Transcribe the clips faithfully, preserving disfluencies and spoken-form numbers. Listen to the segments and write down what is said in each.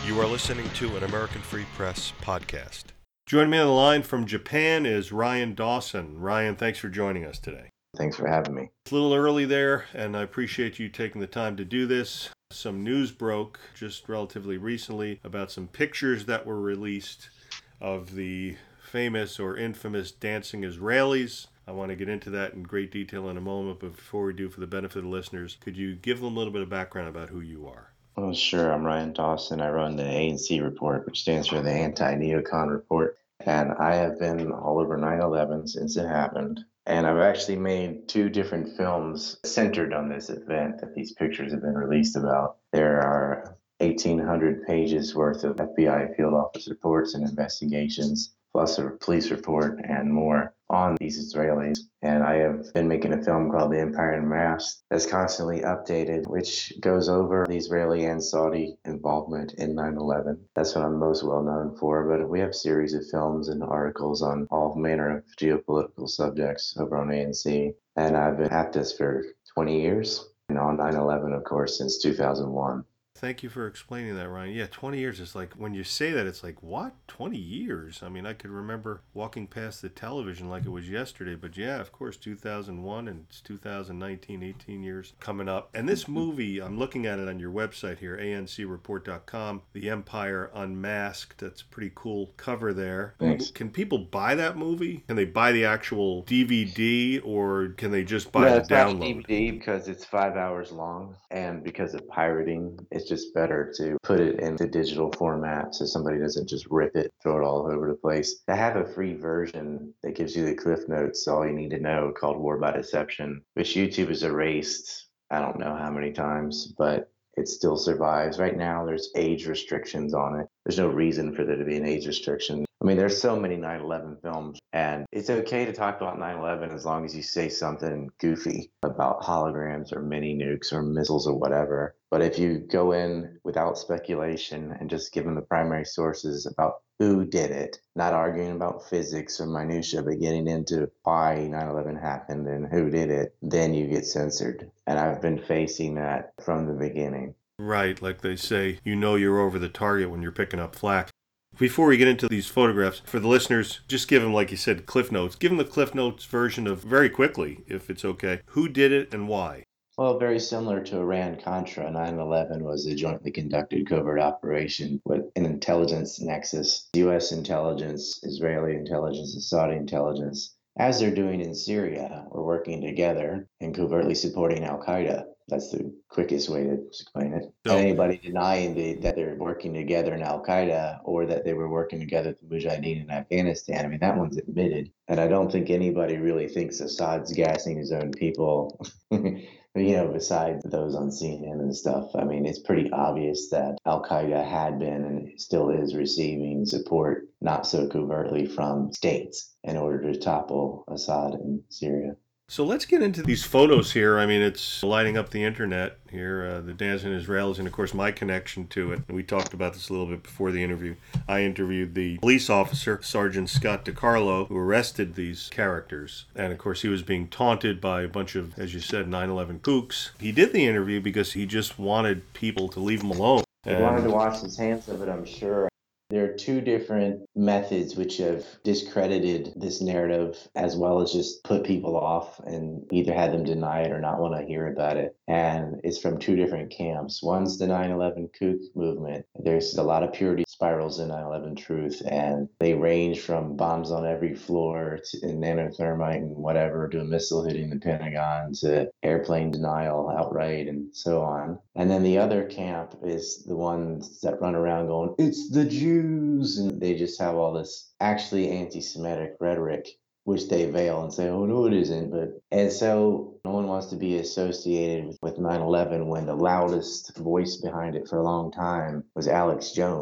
You are listening to an American Free Press podcast. Joining me on the line from Japan is Ryan Dawson. Ryan, thanks for joining us today. Thanks for having me. It's a little early there, and I appreciate you taking the time to do this. Some news broke just relatively recently about some pictures that were released of the famous or infamous dancing Israelis. I want to get into that in great detail in a moment, but before we do, for the benefit of the listeners, could you give them a little bit of background about who you are? Well, sure. I'm Ryan Dawson. I run the A N C report, which stands for the Anti-Neocon Report. And I have been all over nine eleven since it happened. And I've actually made two different films centered on this event that these pictures have been released about. There are eighteen hundred pages worth of F B I field office reports and investigations, plus a police report and more on these Israelis. And I have been making a film called The Empire Unmasked that's constantly updated, which goes over the Israeli and Saudi involvement in nine eleven. That's what I'm most well known for, but we have a series of films and articles on all manner of geopolitical subjects over on A N C. And I've been at this for twenty years, and on nine eleven, of course, since two thousand one. Thank you for explaining that, Ryan. Yeah, twenty years is like, when you say that, it's like, what? twenty years? I mean, I could remember walking past the television like it was yesterday, but yeah, of course, two thousand one and it's two thousand nineteen, eighteen years coming up. And this movie, I'm looking at it on your website here, A N C report dot com, The Empire Unmasked. That's a pretty cool cover there. Thanks. Can people buy that movie? Can they buy the actual D V D, or can they just buy No, the it's not download? D V D because it's five hours long, and because of pirating, it's just better to put it into digital format so somebody doesn't just rip it, throw it all over the place. I have a free version that gives you the cliff notes, all you need to know, called War by Deception, which YouTube has erased I don't know how many times, but it still survives. Right now, there's age restrictions on it. There's no reason for there to be an age restriction. I mean, there's so many nine eleven films, and it's okay to talk about nine eleven as long as you say something goofy about holograms or mini nukes or missiles or whatever. But if you go in without speculation and just give them the primary sources about who did it, not arguing about physics or minutia, but getting into why nine eleven happened and who did it, then you get censored. And I've been facing that from the beginning. Right, like they say, you know you're over the target when you're picking up flack. Before we get into these photographs, for the listeners, just give them, like you said, Cliff Notes. Give them the Cliff Notes version of, very quickly, if it's okay, who did it and why. Well, very similar to Iran-Contra, nine eleven was a jointly conducted covert operation with an intelligence nexus. U S intelligence, Israeli intelligence, and Saudi intelligence, as they're doing in Syria, were working together and covertly supporting al-Qaeda. That's the quickest way to explain it. So, and anybody denying the, that they're working together in al-Qaeda or that they were working together with the Mujahideen in Afghanistan, I mean, that one's admitted. And I don't think anybody really thinks Assad's gassing his own people, you know, besides those on C N N and stuff. I mean, it's pretty obvious that al-Qaeda had been and still is receiving support, not so covertly, from states in order to topple Assad in Syria. So let's get into these photos here. I mean, it's lighting up the internet here, uh, the dancing Israelis, and of course my connection to it. And we talked about this a little bit before the interview. I interviewed the police officer, Sergeant Scott DiCarlo, who arrested these characters. And of course he was being taunted by a bunch of, as you said, nine eleven kooks. He did the interview because he just wanted people to leave him alone. He wanted to wash his hands of it, I'm sure. There are two different methods which have discredited this narrative, as well as just put people off and either had them deny it or not want to hear about it. And it's from two different camps. One's the nine eleven kook movement. There's a lot of purity spirals in nine eleven truth, and they range from bombs on every floor to nanothermite and whatever to a missile hitting the Pentagon to airplane denial outright and so on. And then the other camp is the ones that run around going, "It's the Jews," and they just have all this actually anti-Semitic rhetoric, which they veil and say, "Oh, no, it isn't." But and so no one wants to be associated with, with nine eleven when the loudest voice behind it for a long time was Alex Jones.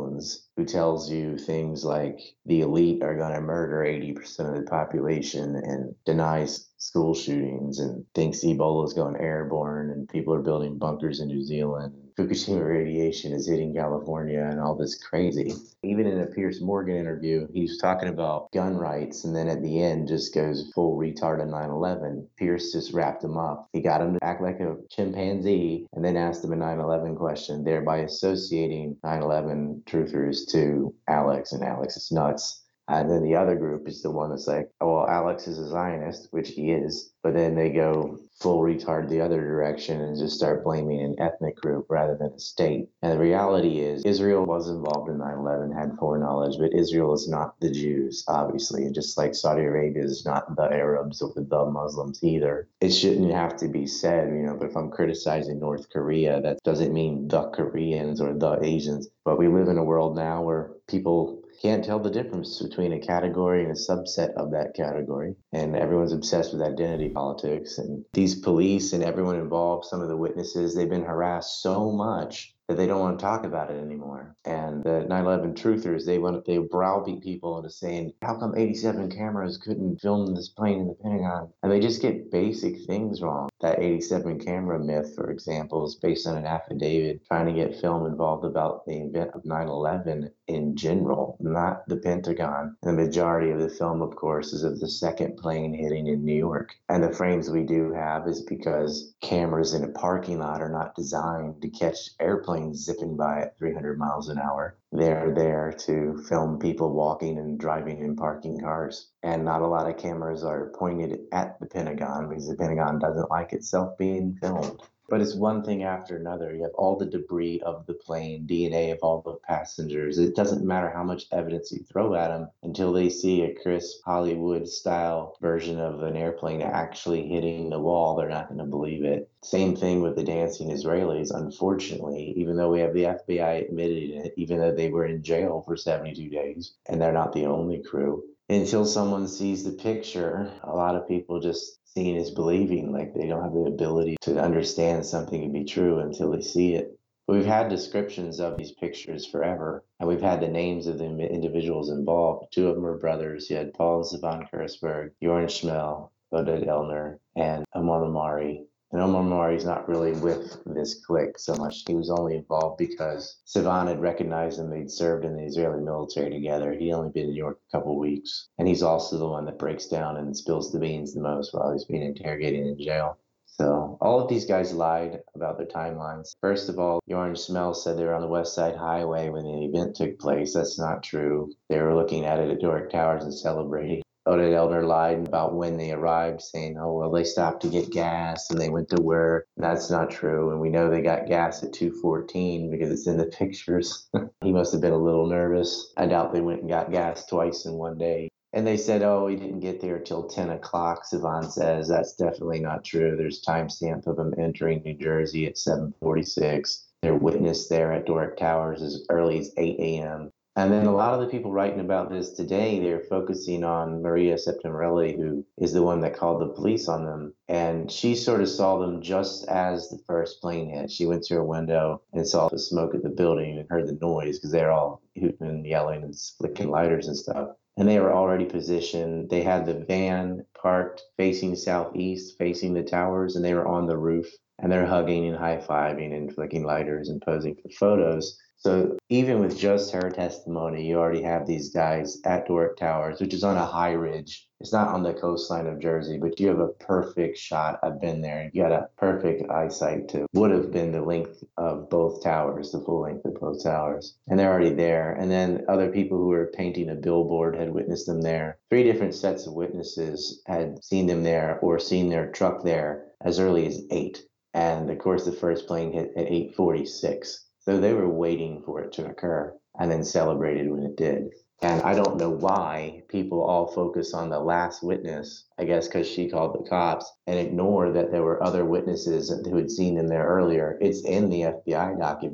who tells you things like the elite are going to murder eighty percent of the population and denies school shootings and thinks Ebola is going airborne and people are building bunkers in New Zealand. Fukushima radiation is hitting California and all this crazy. Even in a Piers Morgan interview, he was talking about gun rights and then at the end just goes full retard on nine eleven. Pierce just wrapped him up. He got him to act like a chimpanzee and then asked him a nine eleven question, thereby associating nine eleven truthers to Alex, and Alex is nuts. And then the other group is the one that's like, oh, well, Alex is a Zionist, which he is. But then they go full retard the other direction and just start blaming an ethnic group rather than a state. And the reality is Israel was involved in nine eleven, had foreknowledge, but Israel is not the Jews, obviously. And just like Saudi Arabia is not the Arabs or the Muslims either. It shouldn't have to be said, you know, but if I'm criticizing North Korea, that doesn't mean the Koreans or the Asians. But we live in a world now where people can't tell the difference between a category and a subset of that category. And everyone's obsessed with identity politics. And these police and everyone involved, some of the witnesses, they've been harassed so much that they don't want to talk about it anymore. And the nine eleven truthers, they want they browbeat people into saying, how come eighty-seven cameras couldn't film this plane in the Pentagon? And they just get basic things wrong. That eighty-seven camera myth, for example, is based on an affidavit trying to get film involved about the event of nine eleven in general, not the Pentagon. The majority of the film, of course, is of the second plane hitting in New York. And the frames we do have is because cameras in a parking lot are not designed to catch airplanes zipping by at three hundred miles an hour. They're there to film people walking and driving and parking cars. And not a lot of cameras are pointed at the Pentagon because the Pentagon doesn't like itself being filmed. But it's one thing after another. You have all the debris of the plane, D N A of all the passengers. It doesn't matter how much evidence you throw at them until they see a crisp Hollywood-style version of an airplane actually hitting the wall. They're not going to believe it. Same thing with the dancing Israelis, unfortunately, even though we have the F B I admitting it, even though they were in jail for seventy-two days, and they're not the only crew. Until someone sees the picture, a lot of people just seeing is believing, like they don't have the ability to understand something can be true until they see it. But we've had descriptions of these pictures forever, and we've had the names of the individuals involved. Two of them were brothers. You had Paul and Savan Kursberg, Jorn Schmel, Oded Elner, and Omar Mari. And Omar Mari's not really with this clique so much. He was only involved because Savan had recognized him. They'd served in the Israeli military together. He'd only been in New York a couple of weeks. And he's also the one that breaks down and spills the beans the most while he's being interrogated in jail. So all of these guys lied about their timelines. First of all, Jorn Schmel said they were on the West Side Highway when the event took place. That's not true. They were looking at it at Doric Towers and celebrating. Oded Elner lied about when they arrived, saying, oh, well, they stopped to get gas and they went to work. That's not true. And we know they got gas at two fourteen because it's in the pictures. He must have been a little nervous. I doubt they went and got gas twice in one day. And they said, oh, he didn't get there till ten o'clock, Savan says. That's definitely not true. There's timestamp of him entering New Jersey at seven forty-six. They're witnessed there at Doric Towers as early as eight a.m. And then a lot of the people writing about this today, they're focusing on Maria Septimorelli, who is the one that called the police on them. And she sort of saw them just as the first plane hit. She went to her window and saw the smoke at the building and heard the noise because they're all hooting and yelling and flicking lighters and stuff. And they were already positioned. They had the van parked facing southeast, facing the towers, and they were on the roof. And they're hugging and high-fiving and flicking lighters and posing for photos. So even with just her testimony, you already have these guys at Doric Towers, which is on a high ridge. It's not on the coastline of Jersey, but you have a perfect shot. I've been there. You got a perfect eyesight to would have been the length of both towers, the full length of both towers. And they're already there. And then other people who were painting a billboard had witnessed them there. Three different sets of witnesses had seen them there or seen their truck there as early as eight. And of course, the first plane hit at eight forty-six. So they were waiting for it to occur and then celebrated when it did. And I don't know why people all focus on the last witness, I guess because she called the cops, and ignore that there were other witnesses who had seen them there earlier. It's in the F B I documents.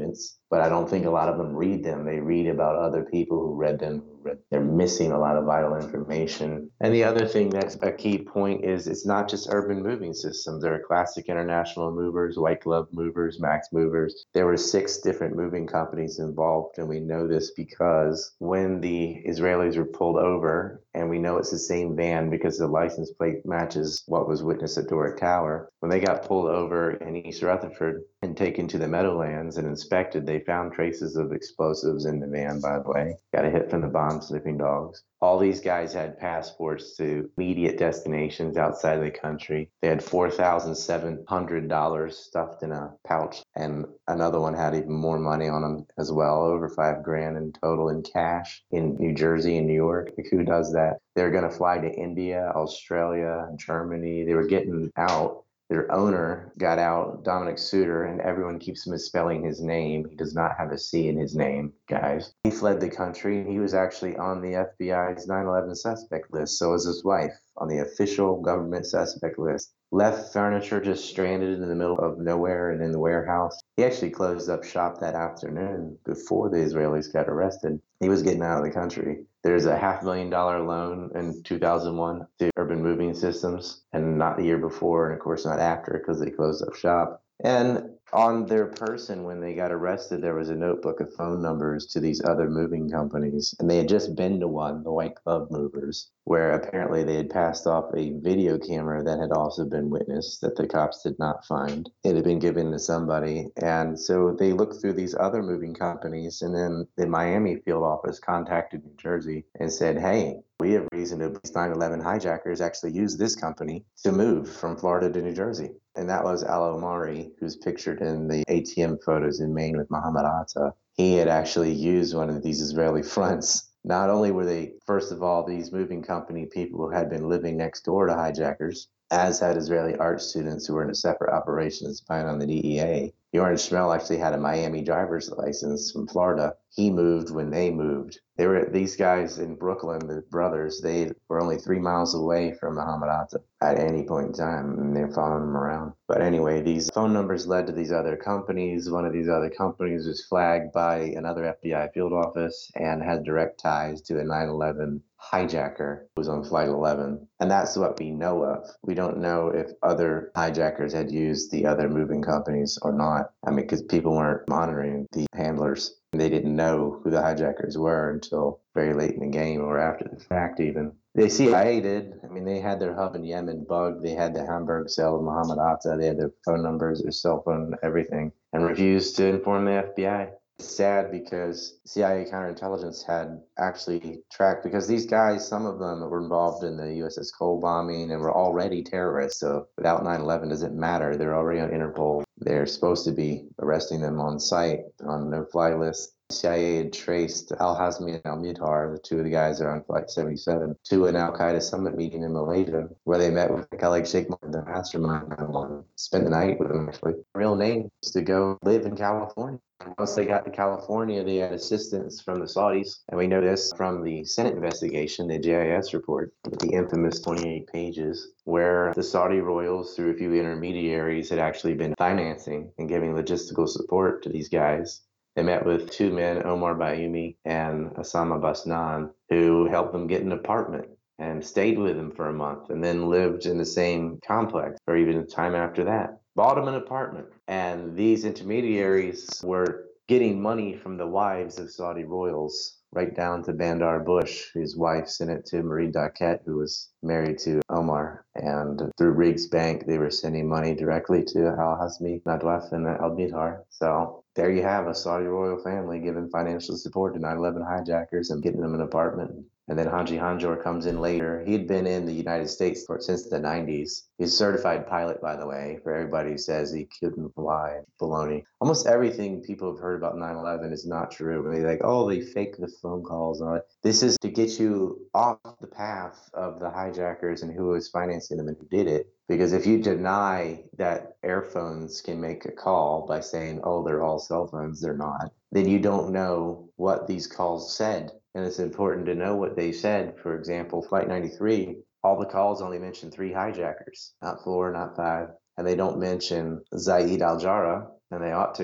but I don't think a lot of them read them. They read about other people who read them. Who read, they're missing a lot of vital information. And the other thing that's a key point is it's not just urban moving systems. There are Classic International Movers, White Glove Movers, Max Movers. There were six different moving companies involved, and we know this because when the Israelis were pulled over, and we know it's the same van because the license plate matches what was witnessed at Doric Tower, when they got pulled over in East Rutherford and taken to the Meadowlands and inspected, they found traces of explosives in the van, by the way. Got a hit from the bomb sniffing dogs. All these guys had passports to immediate destinations outside of the country. They had four thousand seven hundred dollars stuffed in a pouch, and another one had even more money on them as well, over five grand in total in cash in New Jersey and New York. Like, who does that? They're going to fly to India, Australia, Germany. They were getting out. Their owner got out, Dominic Suter, and everyone keeps misspelling his name. He does not have a C in his name, guys. He fled the country. He was actually on the F B I's nine eleven suspect list. So was his wife on the official government suspect list. Left furniture just stranded in the middle of nowhere and in the warehouse. He actually closed up shop that afternoon before the Israelis got arrested. He was getting out of the country. There's a half million dollar loan in two thousand one to Urban Moving Systems, and not the year before, and of course not after, because they closed up shop. And on their person, when they got arrested, there was a notebook of phone numbers to these other moving companies, and they had just been to one, the White Glove Movers, where apparently they had passed off a video camera that had also been witnessed that the cops did not find. It had been given to somebody, and so they looked through these other moving companies, and then the Miami field office contacted New Jersey and said, hey, we have reason to believe nine eleven hijackers actually used this company to move from Florida to New Jersey. And that was Al Omari, who's pictured in the A T M photos in Maine with Mohammed Atta. He had actually used one of these Israeli fronts. Not only were they, first of all, these moving company people who had been living next door to hijackers, as had Israeli art students who were in a separate operation spying on the D E A. Orange Schmel actually had a Miami driver's license from Florida. He moved when they moved. They were these guys in Brooklyn, the brothers. They were only three miles away from Muhammad Atta at any point in time, and they're following him around. But anyway, these phone numbers led to these other companies. One of these other companies was flagged by another F B I field office and had direct ties to a nine eleven hijacker who was on flight eleven. And that's what we know of. We don't know if other hijackers had used the other moving companies or not. I mean, because people weren't monitoring the handlers. They didn't know who the hijackers were until very late in the game or after the fact even. The C I A did. I mean, they had their hub in Yemen bugged. They had the Hamburg cell of Mohammed Atta. They had their phone numbers, their cell phone, everything, and refused to inform the F B I. It's sad because C I A counterintelligence had actually tracked, because these guys, some of them were involved in the U S S Cole bombing and were already terrorists. So without nine eleven, doesn't matter. They're already on Interpol. They're supposed to be arresting them on site on no fly list. C I A had traced Al Hazmi and Al Midhar, the two of the guys that are on Flight seventy-seven, to an Al Qaeda summit meeting in Malaysia, where they met with a guy like Sheikh Mohammed, the mastermind, and spent the night with him, actually. Real name is to go live in California. Once they got to California, they had assistance from the Saudis. And we know this from the Senate investigation, the J I S report, the infamous twenty-eight pages, where the Saudi royals, through a few intermediaries, had actually been financing and giving logistical support to these guys. They met with two men, Omar Bayoumi and Osama Basnan, who helped them get an apartment and stayed with them for a month and then lived in the same complex for even time after that. Bought them an apartment. And these intermediaries were getting money from the wives of Saudi royals, right down to Bandar Bush, whose wife sent it to Marie Daquette, who was married to Omar. And through Riggs Bank, they were sending money directly to Al Hazmi, Nadwaf, and Al Midhar. So there you have a Saudi royal family giving financial support to nine eleven hijackers and getting them an apartment. And then Haji Hanjour comes in later. He'd been in the United States for, since the nineties. He's a certified pilot, by the way, for everybody who says he couldn't fly. Baloney. Almost everything people have heard about nine eleven is not true. They're like, oh, they fake the phone calls and all that. This is to get you off the path of the hijackers and who was financing them and who did it. Because if you deny that airphones can make a call by saying, oh, they're all cell phones, they're not, then you don't know what these calls said. And it's important to know what they said. For example, Flight ninety-three, all the calls only mention three hijackers, not four, not five. And they don't mention Zaid al-Jarrah, and they ought to.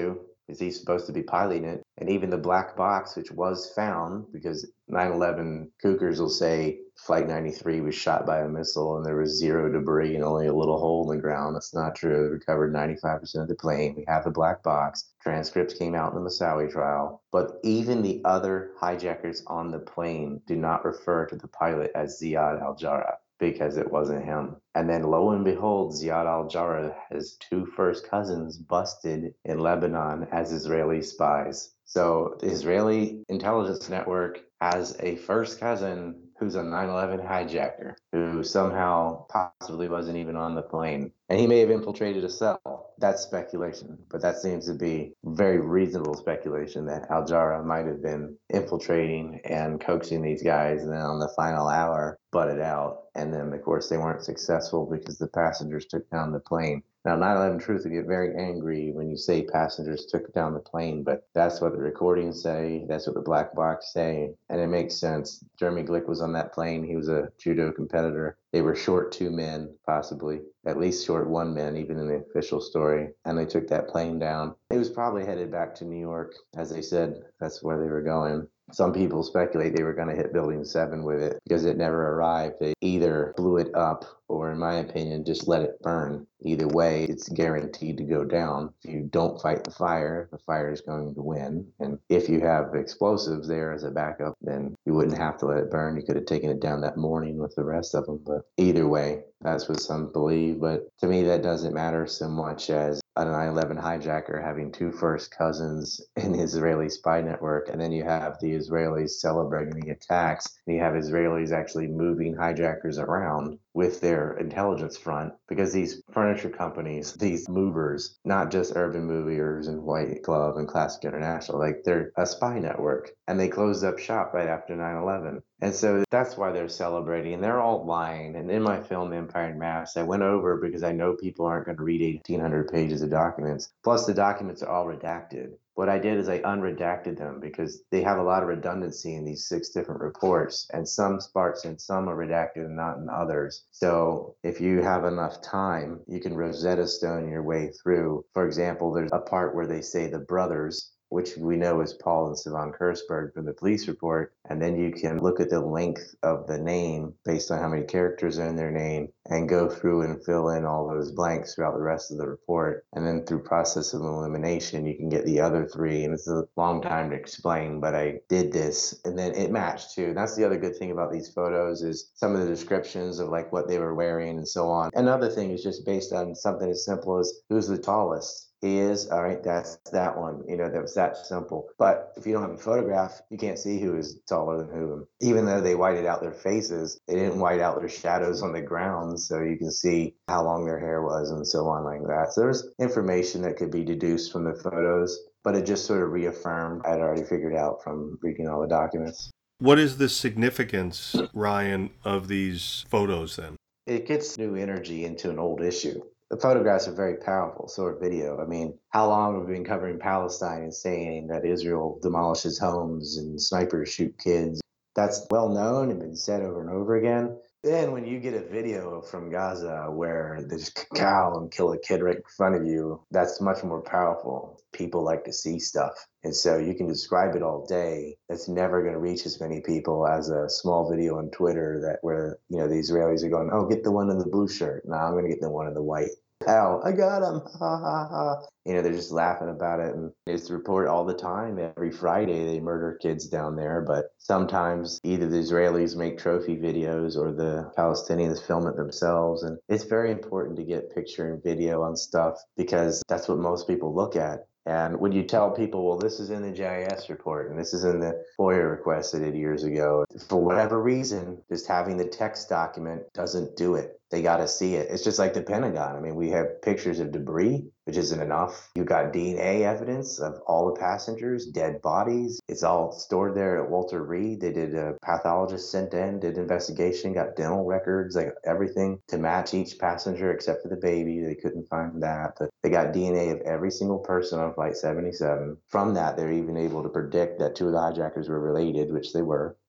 because he's supposed to be piloting it. And even the black box, which was found, because nine eleven Cougars will say Flight ninety-three was shot by a missile and there was zero debris and only a little hole in the ground. That's not true. They recovered ninety-five percent of the plane. We have the black box. Transcripts came out in the Moussaoui trial. But even the other hijackers on the plane do not refer to the pilot as Ziad al-Jarrah, because it wasn't him. And then lo and behold, Ziad al-Jarrah has two first cousins busted in Lebanon as Israeli spies. So the Israeli intelligence network has a first cousin who's a nine eleven hijacker, who somehow possibly wasn't even on the plane. And he may have infiltrated a cell. That's speculation, but that seems to be very reasonable speculation that al-Jarrah might have been infiltrating and coaxing these guys, and then on the final hour butted out. And then, of course, they weren't successful because the passengers took down the plane. Now, nine eleven Truth would get very angry when you say passengers took down the plane, but that's what the recordings say. That's what the black box say, and it makes sense. Jeremy Glick was on that plane. He was a judo competitor. They were short two men, possibly, at least short one man, even in the official story, and they took that plane down. It was probably headed back to New York. As they said, that's where they were going. Some people speculate they were going to hit Building seven with it because it never arrived. They either blew it up or, in my opinion, just let it burn. Either way, it's guaranteed to go down. If you don't fight the fire, the fire is going to win. And if you have explosives there as a backup, then you wouldn't have to let it burn. You could have taken it down that morning with the rest of them. But either way, that's what some believe. But to me, that doesn't matter so much as a nine eleven hijacker having two first cousins in the Israeli spy network, and then you have the Israelis celebrating the attacks, and you have Israelis actually moving hijackers around with their intelligence front, because these furniture companies, these movers, not just Urban Movers and White Glove and Classic International, like they're a spy network, and they closed up shop right after nine eleven. And so that's why they're celebrating. They're all lying. And in my film, Empire and Mass, I went over because I know people aren't going to read eighteen hundred pages of documents. Plus, the documents are all redacted. What I did is I unredacted them because they have a lot of redundancy in these six different reports, and some parts in some are redacted and not in others. So if you have enough time, you can Rosetta Stone your way through. For example, there's a part where they say the brothers, which we know is Paul and Sivan Kursberg from the police report. And then you can look at the length of the name based on how many characters are in their name and go through and fill in all those blanks throughout the rest of the report. And then through process of elimination, you can get the other three. And it's a long time to explain, but I did this. And then it matched too. And that's the other good thing about these photos is some of the descriptions of like what they were wearing and so on. Another thing is just based on something as simple as who's the tallest. He is, all right, that's that one. You know, that was that simple. But if you don't have a photograph, you can't see who is taller than who. Even though they whited out their faces, they didn't white out their shadows on the ground, so you can see how long their hair was and so on like that. So there's information that could be deduced from the photos, but it just sort of reaffirmed I'd already figured out from reading all the documents. What is the significance, Ryan, of these photos then? It gets new energy into an old issue. The photographs are very powerful, so are video. I mean, how long have we been covering Palestine and saying that Israel demolishes homes and snipers shoot kids? That's well known and been said over and over again. Then when you get a video from Gaza where they just cow and kill a kid right in front of you, that's much more powerful. People like to see stuff. And so you can describe it all day. That's never going to reach as many people as a small video on Twitter that where, you know, the Israelis are going, oh, get the one in the blue shirt. No, I'm going to get the one in the white. Ow, I got him. Ha ha ha. You know, they're just laughing about it. And it's reported all the time. Every Friday they murder kids down there. But sometimes either the Israelis make trophy videos or the Palestinians film it themselves. And it's very important to get picture and video on stuff because that's what most people look at. And when you tell people, well, this is in the J I S report and this is in the FOIA request I did years ago, for whatever reason, just having the text document doesn't do it. They got to see it. It's just like the Pentagon. I mean, we have pictures of debris, which isn't enough. You got D N A evidence of all the passengers, dead bodies. It's all stored there at Walter Reed. They did a pathologist sent in, did investigation, got dental records, like everything to match each passenger except for the baby. They couldn't find that. But they got D N A of every single person on Flight seventy-seven. From that, they're even able to predict that two of the hijackers were related, which they were.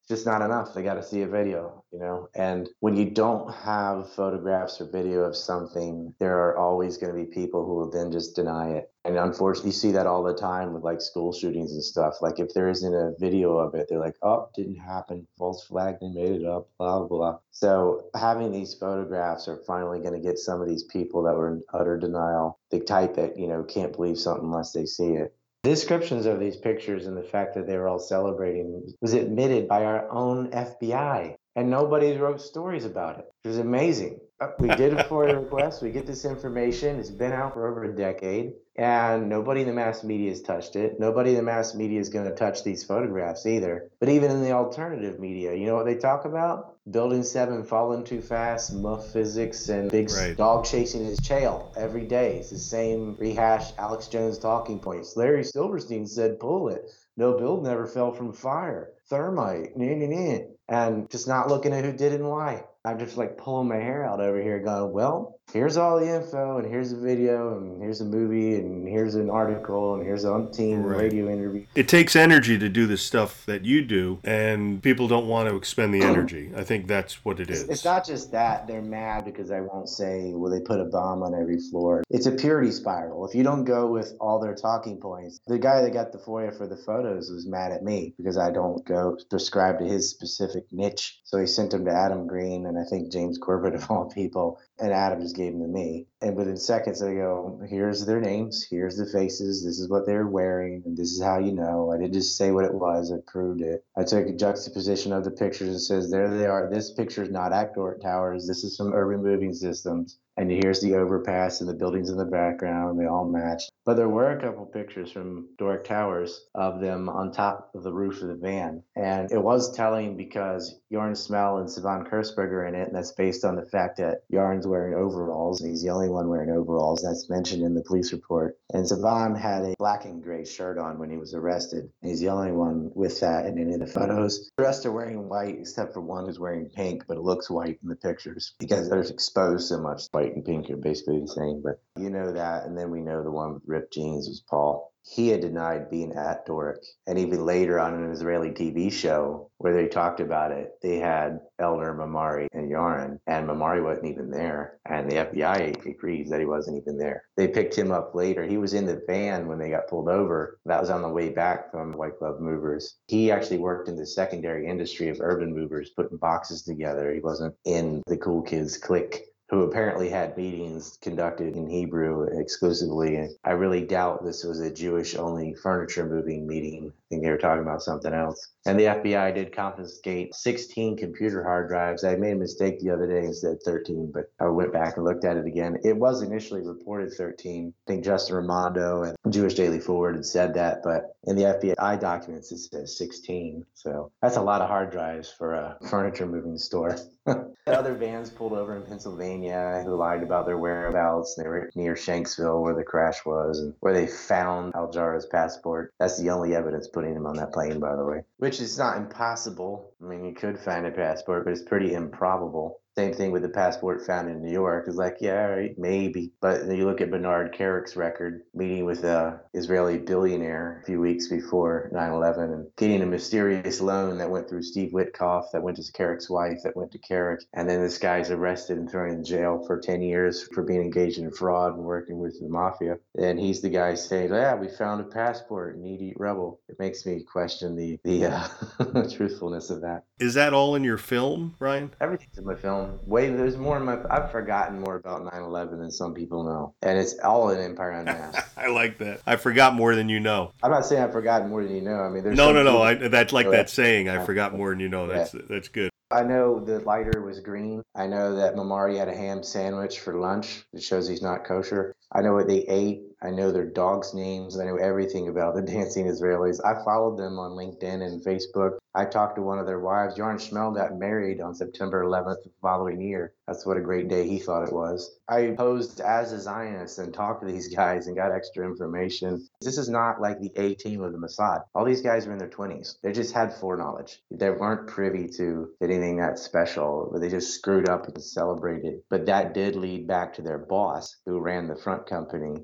It's just not enough. They got to see a video, you know? And when you don't have photographs or video of something, there are always going to be people who will then just deny it. And unfortunately, you see that all the time with like school shootings and stuff. Like if there isn't a video of it, they're like, oh, didn't happen. False flag, they made it up, blah, blah, blah. So having these photographs are finally going to get some of these people that were in utter denial. They type it, you know, can't believe something unless they see it. The descriptions of these pictures and the fact that they were all celebrating was admitted by our own F B I, and nobody wrote stories about it. It was amazing. Uh, We did a FOIA request. We get this information. It's been out for over a decade, and nobody in the mass media has touched it. Nobody in the mass media is going to touch these photographs either. But even in the alternative media, you know what they talk about? Building seven falling too fast, muff physics, and big Right. dog chasing his tail every day. It's the same rehashed Alex Jones talking points. Larry Silverstein said, pull it. No build never fell from fire. Thermite. Nah, nah, nah. And just not looking at who did it and why. I'm just like pulling my hair out over here going, well, here's all the info, and here's a video, and here's a movie, and here's an article, and here's a umpteen Right. radio interview. It takes energy to do the stuff that you do, and people don't want to expend the energy. I think that's what it It's, is. it's not just that. They're mad because I won't say, well, they put a bomb on every floor. It's a purity spiral. If you don't go with all their talking points, the guy that got the FOIA for the photos was mad at me because I don't go prescribe to his specific niche. So he sent them to Adam Green and I think James Corbett of all people, and Adam just gave them to me. And within seconds, I go, here's their names, here's the faces, this is what they're wearing, and this is how you know. I didn't just say what it was, I proved it. I took a juxtaposition of the pictures and says, there they are. This picture is not at Dort Towers. This is from Urban Moving Systems. And here's the overpass and the buildings in the background. They all match. But there were a couple pictures from Doric Towers of them on top of the roof of the van. And it was telling because Jorn Smell and Savan Kurzberg are in it. And that's based on the fact that Jorn's wearing overalls. And he's the only one wearing overalls. That's mentioned in the police report. And Savan had a black and gray shirt on when he was arrested. And he's the only one with that in any of the photos. The rest are wearing white, except for one who's wearing pink, but it looks white in the pictures because they're exposed so much. White and pink are basically the same, but you know that. And then we know the one with ripped jeans was Paul. He had denied being at Doric. And even later on an Israeli T V show where they talked about it, they had Elner, Mamari, and Yaron, and Mamari wasn't even there. And the F B I agrees that he wasn't even there. They picked him up later. He was in the van when they got pulled over. That was on the way back from White Glove Movers. He actually worked in the secondary industry of urban movers, putting boxes together. He wasn't in the cool kids clique, who apparently had meetings conducted in Hebrew exclusively. And I really doubt this was a Jewish-only furniture moving meeting. I think they were talking about something else. And the F B I did confiscate sixteen computer hard drives. I made a mistake the other day and said thirteen, but I went back and looked at it again. It was initially reported thirteen. I think Justin Raimondo and Jewish Daily Forward had said that, but in the F B I documents it says sixteen. So that's a lot of hard drives for a furniture moving store. Other vans pulled over in Pennsylvania who lied about their whereabouts. They were near Shanksville where the crash was and where they found Al Jarrah's passport. That's the only evidence putting him on that plane, by the way. Which is not impossible. I mean, you could find a passport, but it's pretty improbable. Same thing with the passport found in New York. It's like, yeah, right, maybe. But then you look at Bernard Kerrick's record, meeting with a Israeli billionaire a few weeks before nine eleven and getting a mysterious loan that went through Steve Witkoff, that went to Kerrick's wife, that went to Kerrick. And then this guy's arrested and thrown in jail for ten years for being engaged in fraud and working with the mafia. And he's the guy saying, yeah, we found a passport, needy rebel. It makes me question the, the uh, truthfulness of that. Is that all in your film, Ryan? Everything's in my film. Way there's more in my. I've forgotten more about nine eleven than some people know, and it's all in Empire Unmasked. I like that. I forgot more than you know. I'm not saying I've forgotten more than you know. I mean, there's No, some no, no. people- I, that's like know that saying. I forgot Yeah. more than you know. That's that's good. I know the lighter was green. I know that Mamari had a ham sandwich for lunch. It shows he's not kosher. I know what they ate. I know their dogs' names. I know everything about the Dancing Israelis. I followed them on LinkedIn and Facebook. I talked to one of their wives. Jorn Schmel got married on September eleventh the following year. That's what a great day he thought it was. I posed as a Zionist and talked to these guys and got extra information. This is not like the A team of the Mossad. All these guys are in their twenties. They just had foreknowledge. They weren't privy to anything that special, but they just screwed up and celebrated. But that did lead back to their boss, who ran the front company,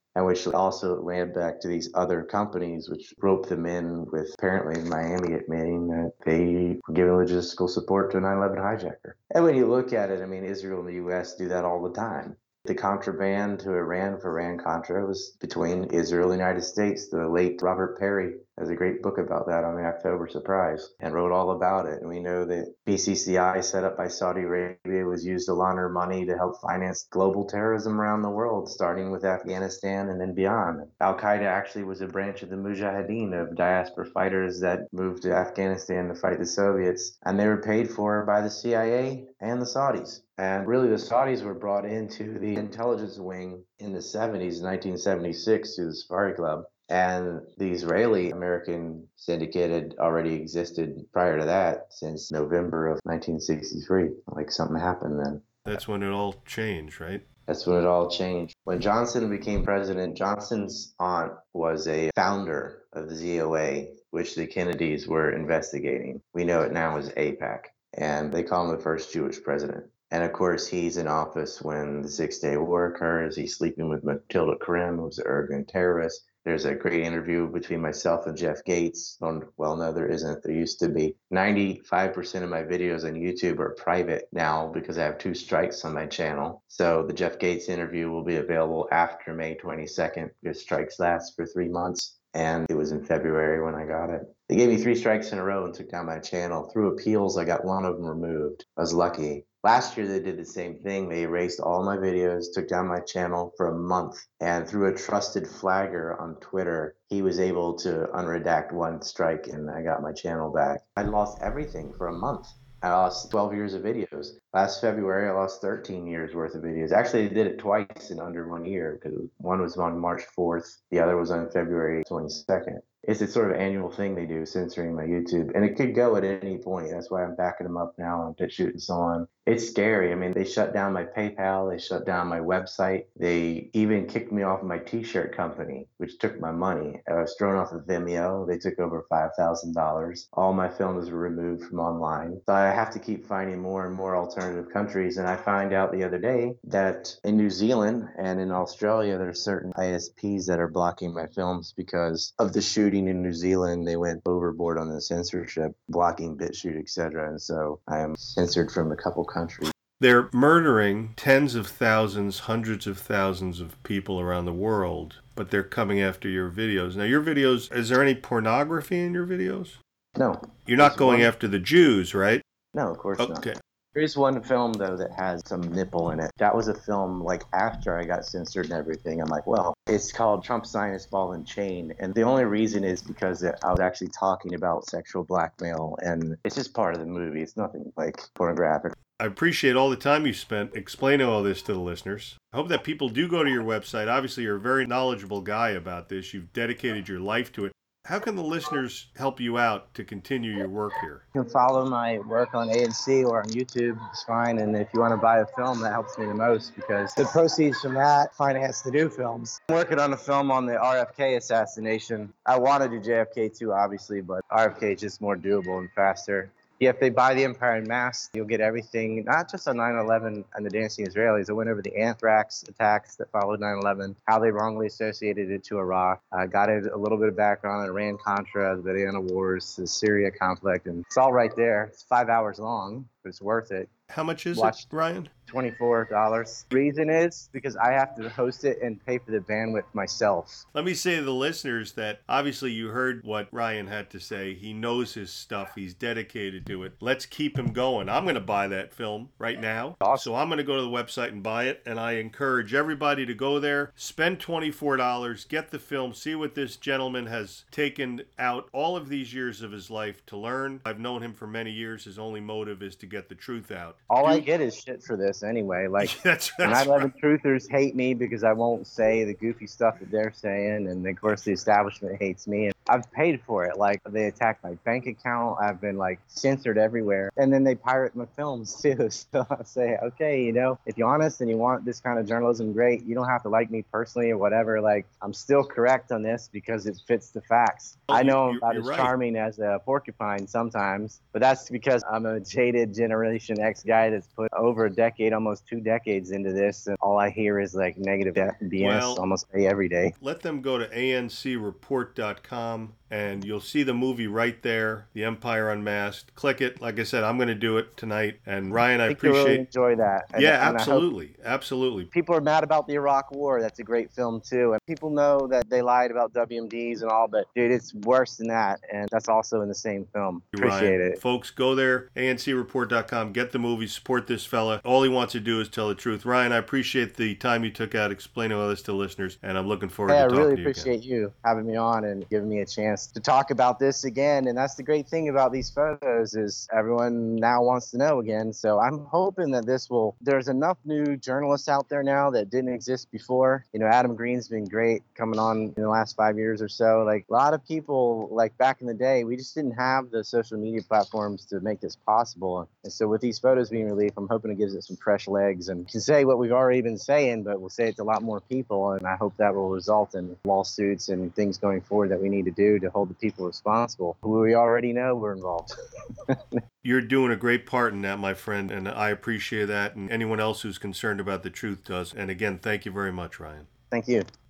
and which also led back to these other companies, which roped them in with apparently Miami admitting that they were giving logistical support to a nine eleven hijacker. And when you look at it, I mean, Israel and the U S do that all the time. The contraband to Iran for Iran-Contra was between Israel and the United States. The late Robert Perry has a great book about that on the October Surprise and wrote all about it. And we know that B C C I, set up by Saudi Arabia, was used to launder money to help finance global terrorism around the world, starting with Afghanistan and then beyond. Al-Qaeda actually was a branch of the Mujahideen, of diaspora fighters that moved to Afghanistan to fight the Soviets, and they were paid for by the C I A and the Saudis. And really, the Saudis were brought into the intelligence wing in the seventies, nineteen seventy-six, through the Safari Club. And the Israeli American syndicate had already existed prior to that since November of nineteen sixty-three. Like something happened then. That's when it all changed, right? That's when it all changed. When Johnson became president, Johnson's aunt was a founder of the Z O A, which the Kennedys were investigating. We know it now as AIPAC. And they call him the first Jewish president. And of course, he's in office when the Six-Day War occurs. He's sleeping with Matilda Karim, who's an Irgun terrorist. There's a great interview between myself and Jeff Gates. Well, no, there isn't. There used to be. ninety-five percent of my videos on YouTube are private now because I have two strikes on my channel. So the Jeff Gates interview will be available after May twenty-second because strikes last for three months. And it was in February when I got it. They gave me three strikes in a row and took down my channel. Through appeals, I got one of them removed. I was lucky. Last year, they did the same thing. They erased all my videos, took down my channel for a month. And through a trusted flagger on Twitter, he was able to unredact one strike, and I got my channel back. I lost everything for a month. I lost twelve years of videos. Last February, I lost thirteen years worth of videos. Actually, they did it twice in under one year because one was on March fourth. The other was on February twenty-second. It's a sort of annual thing they do, censoring my YouTube. And it could go at any point. That's why I'm backing them up now on BitChute and so on. It's scary. I mean, they shut down my PayPal. They shut down my website. They even kicked me off my T-shirt company, which took my money. I was thrown off of Vimeo. They took over five thousand dollars. All my films were removed from online. So I have to keep finding more and more alternative countries. And I find out the other day that in New Zealand and in Australia, there are certain I S Ps that are blocking my films because of the shooting in New Zealand. They went overboard on the censorship, blocking BitChute, et cetera. And so I am censored from a couple countries. They're murdering tens of thousands, hundreds of thousands of people around the world, but they're coming after your videos. Now, your videos, is there any pornography in your videos? No. You're not going one... after the Jews, right? No, of course okay. not. Okay. There's one film, though, that has some nipple in it. That was a film, like, after I got censored and everything. I'm like, well, it's called Trump Zionist Ball and Chain. And the only reason is because I was actually talking about sexual blackmail. And it's just part of the movie. It's nothing, like, pornographic. I appreciate all the time you spent explaining all this to the listeners. I hope that people do go to your website. Obviously, you're a very knowledgeable guy about this. You've dedicated your life to it. How can the listeners help you out to continue your work here? You can follow my work on A N C or on YouTube. It's fine. And if you want to buy a film, that helps me the most because the proceeds from that finance the new films. I'm working on a film on the R F K assassination. I want to do J F K too, obviously, but R F K is just more doable and faster. Yeah, if they buy The Empire in Mass, you'll get everything, not just on nine eleven and the Dancing Israelis. I went over the anthrax attacks that followed nine eleven, how they wrongly associated it to Iraq. I got a little bit of background on Iran-Contra, the Badena Wars, the Syria conflict, and it's all right there. It's five hours long, but it's worth it. How much is Watch it, Ryan? twenty-four dollars. Reason is because I have to host it and pay for the bandwidth myself. Let me say to the listeners that obviously you heard what Ryan had to say. He knows his stuff. He's dedicated to it. Let's keep him going. I'm going to buy that film right now. Awesome. So I'm going to go to the website and buy it. And I encourage everybody to go there, spend twenty-four dollars, get the film, see what this gentleman has taken out all of these years of his life to learn. I've known him for many years. His only motive is to get the truth out. All Do- I get is shit for this anyway. Like, that's, and that's nine eleven right. truthers hate me because I won't say the goofy stuff that they're saying, and of course the establishment hates me. And I've paid for it. Like, they attacked my bank account. I've been like censored everywhere, and then they pirate my films too. So I say, okay, you know, if you're honest and you want this kind of journalism, great. You don't have to like me personally or whatever. Like, I'm still correct on this because it fits the facts. Well, I know you, I'm about you're as right. charming as a porcupine sometimes, but that's because I'm a jaded Generation X guy that's put over a decade, almost two decades into this, and all I hear is like negative B S Well, almost every day. Let them go to A N C report dot com and you'll see the movie right there, The Empire Unmasked. Click it. Like I said, I'm going to do it tonight. And Ryan, I, I think appreciate. You'll really enjoy that. And, yeah, and absolutely, absolutely. People are mad about the Iraq War. That's a great film too. And people know that they lied about W M Ds and all, but dude, it's worse than that. And that's also in the same film. Appreciate Ryan. it. Folks, go there, A N C report dot com, get the movie, support this fella. All he wants to do is tell the truth. Ryan, I appreciate the time you took out explaining all this to listeners, and I'm looking forward hey, to I talking really to you appreciate again. you having me on and giving me a chance to talk about this again. And that's the great thing about these photos is everyone now wants to know again. So I'm hoping that this will, there's enough new journalists out there now that didn't exist before. You know, Adam Green's been great coming on in the last five years or so. Like a lot of people, like back in the day, we just didn't have the social media platforms to make this possible. And so with these photos being released, I'm hoping it gives it some fresh legs and can say what we've already been saying, but we'll say it to a lot more people. And I hope that will result in lawsuits and things going forward that we need to do to hold the people responsible who we already know were involved. You're doing a great part in that, my friend, and I appreciate that. And anyone else who's concerned about the truth does. And again, thank you very much, Ryan. Thank you.